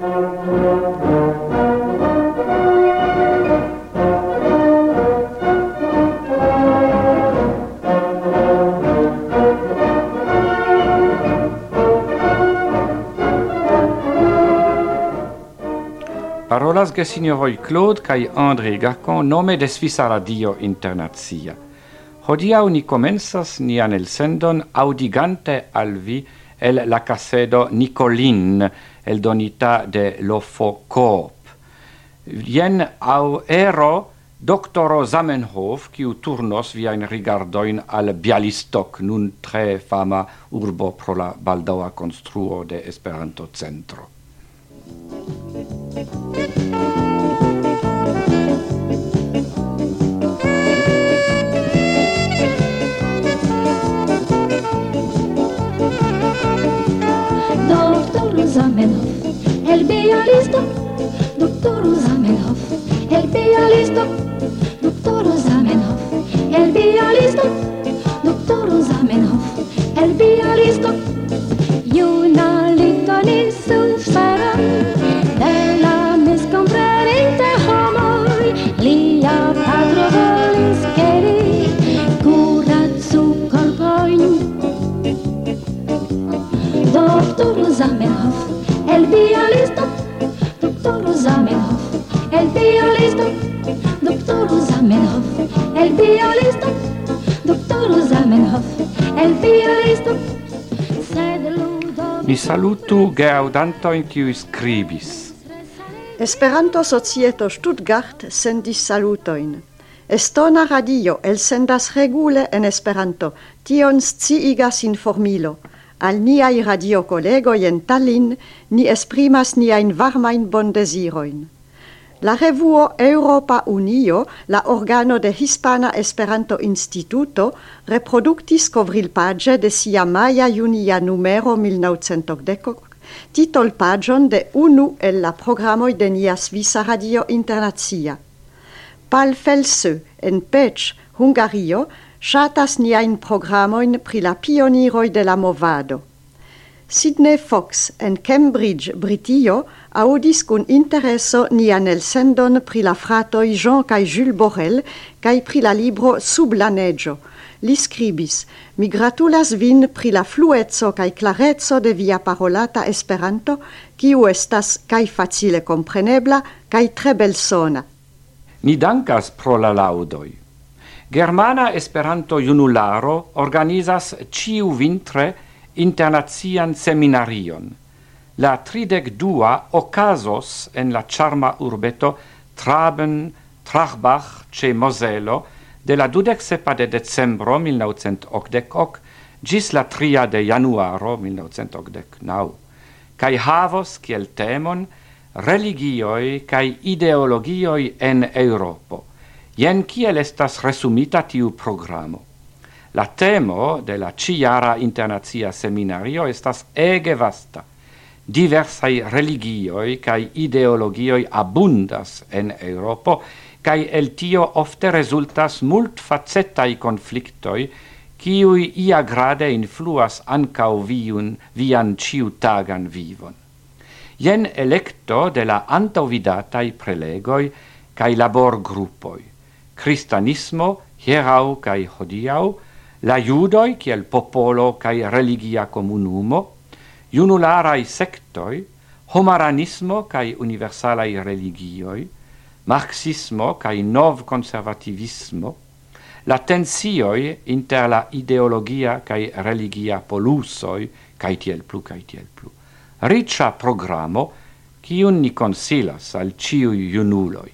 Parolas gesignoroi Claude kai André Gacon nome de Svisa Radio Internazia. Hodiaŭ ni komencas nian elsendon audigante al vi el la casedo Nicolin, eldonita de Lofocorp. Jen au ero Doctoro Zamenhof, kiu turnos viajn rigardoin al Bialystok, nun tre fama urbo pro la baldaŭa konstruo de Esperanto-centro. Doctor Zamenhof, el Bialystok, Doctor Zamenhof, el Bialystok, Doctor Zamenhof, el Bialystok, Doctor Zamenhof, el Bialystok. Juna litoni suferon de la miscompreninte homoi, lia patro volis che li curacu corpoin. Doctor Zamenhof, el Bialystok, Doctor Zamenhof, el Bialystok, Doctor Zamenhof, el Bialystok, Doctor Zamenhof, el Bialystok. Mi salutu geaudantoin kiu skribis. Esperanto Societo Stuttgart sendis salutoin. Estona radio elsendas regule en Esperanto, tion sciigas informilo. Al niai radiokollegoj en Tallinn ni esprimas niajn varmajn bondezirojn. La revuo Europa Unio, la organo de Hispana Esperanto Instituto, reproduktis kovrilpaĝe de sia maja-junia numero 1980 titolpaĝon de unu el la programoj de nia Svisa Radio Internacia. Paul Felsö en Pécs, Hungario, ŝatas niajn programojn pri la pioniroj de la movado. Sidney Fox en Cambridge, Britio, audis kun intereso nian elsendon pri la fratoj Jean kaj Jules Borel kaj pri la libro Sub la neĝo. Li skribis: Mi gratulas vin pri la flueco kaj klareco de via parolata Esperanto, kiu estas kaj facile komprenebla kaj tre belsona. Ni dankas pro la laudoj. Germana Esperanto Junularo organizas ĉiu vintre internacian seminarion. La 32 okazos en la charma urbeto Traben-Trarbach ĉe Mozelo de la 27 de decembro 1980 ĝis la 3 de januaro 1989, kaj havos kiel temon religioj kaj ideologioj en Eŭropo. Jen kiel estas resumita tiu programo. La temo de la ĉiara internacia seminario estas ege vasta. Diversaj religioj kaj ideologioj abundas en Eŭropo, kaj el tio ofte rezultas multfacetaj konfliktoj, kiuj iagrade influas ankaŭ vian ĉiutagan vivon. Jen elekto de la antaŭvidataj prelegoj kaj laborgrupoj. Kristanismo, hieraŭ kaj hodiaŭ, la judoj kiel popolo kaj religia komunumo, junularaj sektoj, homaranismo kaj universalaj religioj, marxismo kaj novkonservativismo, la tensioj inter la ideologia kaj religia polusoj kaj tiel plu. Riĉa programo, kiun ni konsilas al ĉiuj junuloj.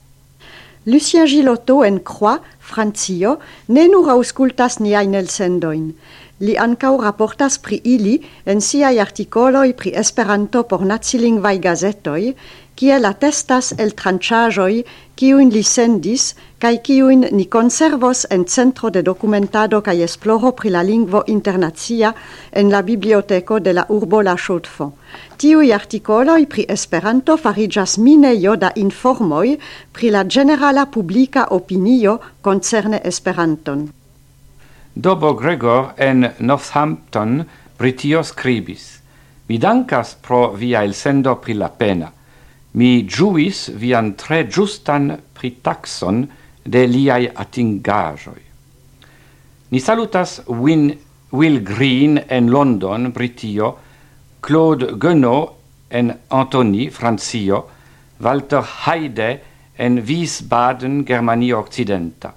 Lucien Gilotto en Croix, Francio, ne nur aŭskultas niajn elsendojn. Li ankaŭ raportas pri ili en siaj artikoloj pri Esperanto por nacilingvaj gazetoj, kiel atestas eltranĉaĵoj, kiujn li sendis kaj kiujn ni konservos en Centro de Dokumentado kaj Esploro pri la Lingvo Internacia en la biblioteko de la urbo La Chaux-de-Fonds. Tiuj artikoloj pri Esperanto fariĝas minejo da informoj pri la ĝenerala publika opinio koncerne Esperanton. Dobo Gregor en Northampton, Britio skribis: Mi dankas pro via elsendo pri la pena. Mi giuis vian tre giustan pritaxon de liai atingajoi. Ni salutas Will Green en London, Britio, Claude Guenot en Antony, Francio, Walter Heide en Wiesbaden, Germanio Occidenta.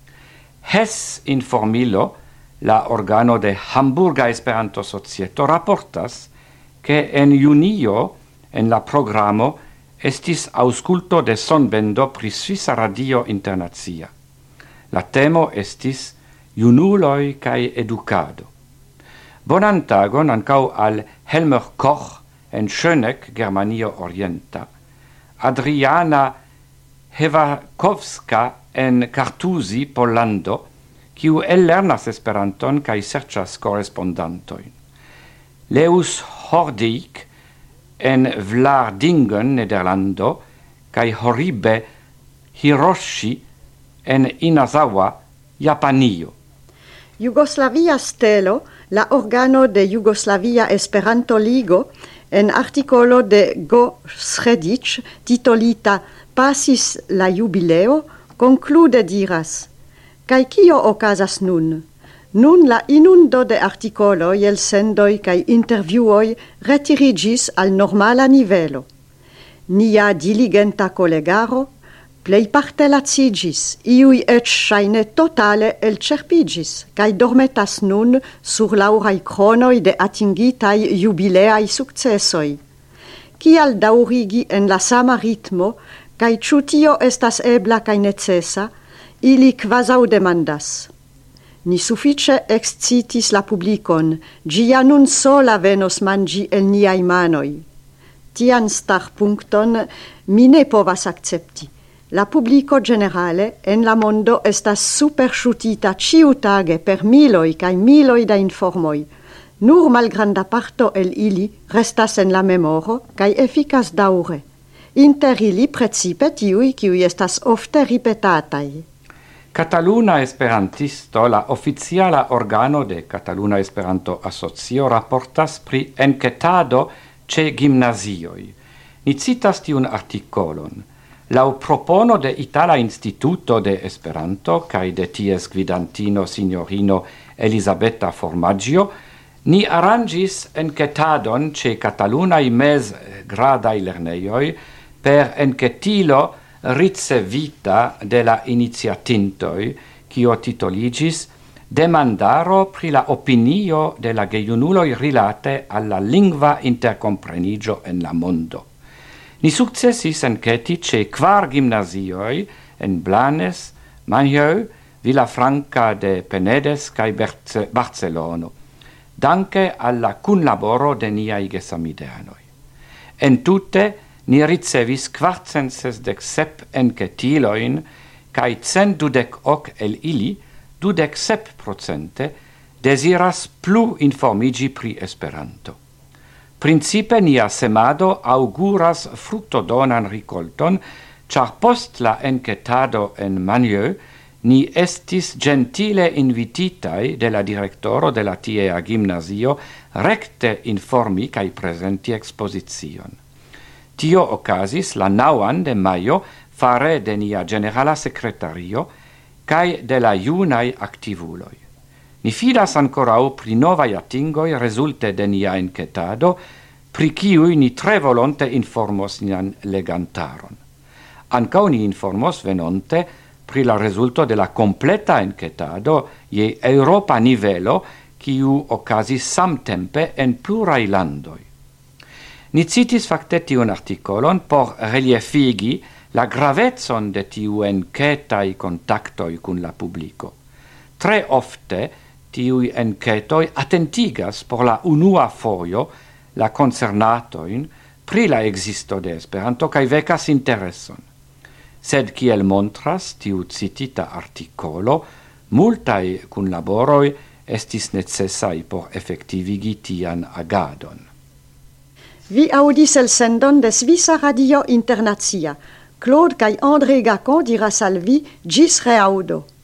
Hess Informilo, la organo de Hamburga Esperanto Societo, raportas che en junio en la programo estis ausculto de sonbendo pri Svisa Radio Internazia. La temo estis junuloi cae educado. Bonan tagon ancau al Helmer Koch en Schöneck, Germanio Orienta, Adriana Hevakowska en Kartuzi, Pollando, kiu ellernas Esperanton cae serĉas korrespondantojn. Leus Hordik en Vlardingen, Nederlando, cae Horibe Hiroshi en Inazawa, Japanio. Jugoslavia Stelo, la organo de Jugoslavia Esperanto Ligo, en articolo de Go Sredic, titolita Pasis la jubileo, conclude diras: Kai kio okazas nun? Nun la inundo de articoloi, elsendoi kai interviuoi retirigis al normala nivelo. Nia diligenta collegaro plejparte lacigis, iui ec shaine totale elcerpigis, kai dormetas nun sur laurai chronoi de atingitai jubileai successoi. Kial daurigi en la sama ritmo, kai ciutio estas ebla kai necessa, ili quasau demandas. Ni suffice excitis la publicon, gia nun sola venos mangi el niai manoi. Tian star puncton mi ne povas accepti. La publico generale en la mondo estas superŝutita ĉiutage per miloj kaj miloj da informoj. Nur malgranda parto el ili restas en la memoro kaj efikas daŭre. Inter ili precipe tiuj, kiuj estas ofte ripetataj. Cataluna Esperantisto, la oficiala organo de Cataluna Esperanto Asocio, raportas pri enketado ĉe gimnazioj. Ni citas tiun artikolon. Lau propono de Itala Instituto de Esperanto cae de ties gvidantino signorino Elisabetta Formaggio, ni arrangis enketadon ce Catalunai mes gradai lerneioi per enketilo ricevita de la iniziatintoi, cio titoligis Demandaro pri la opinio de la gejunuloi rilate alla lingua intercomprenigio en la mondo. Ni successis enketi ce 4 gimnazioi en Blanes, Manjou, Villafranca de Penedes cae Barcelono, danke alla cunlaboro de niai gesamideanoi. En tute ni ricevis 467 enketiloin, cae 128 el ili, 27% desiras plu informigi pri Esperanto. Principe nia semado auguras fructodonan ricolton, char post la enketado en Manjou ni estis gentile invititai de la directoro de la tiea gimnazio recte informi cae presenti exposition. Tio ocasis la 9 de maio fare de nia generala secretario cae de la junai activuloi. Ni fidas ancorau pri novai atingoi resulte de nia enketado, pri kiui ni tre volonte informos nian legantaron. Ancau ni informos venonte pri la resulto de la completa enketado je Europa nivelo, kiu ocasis samtempe en plurai landoi. Ni citis facte tiun articolon por reliefigi la gravetson de tiu enketai contactoi cun la publico. Tre ofte tiui enketoi attentigas por la unua foio la concernatoin pri la existo de Esperanto cae vecas intereson. Sed kiel montras tiu citita articolo, multae cunlaboroi estis necessai por effectivigi tian agadon. Vi audis elsendon de Svisa Radio Internazia. Claude kaj André Gacon diras al vi ĝis reaŭdo.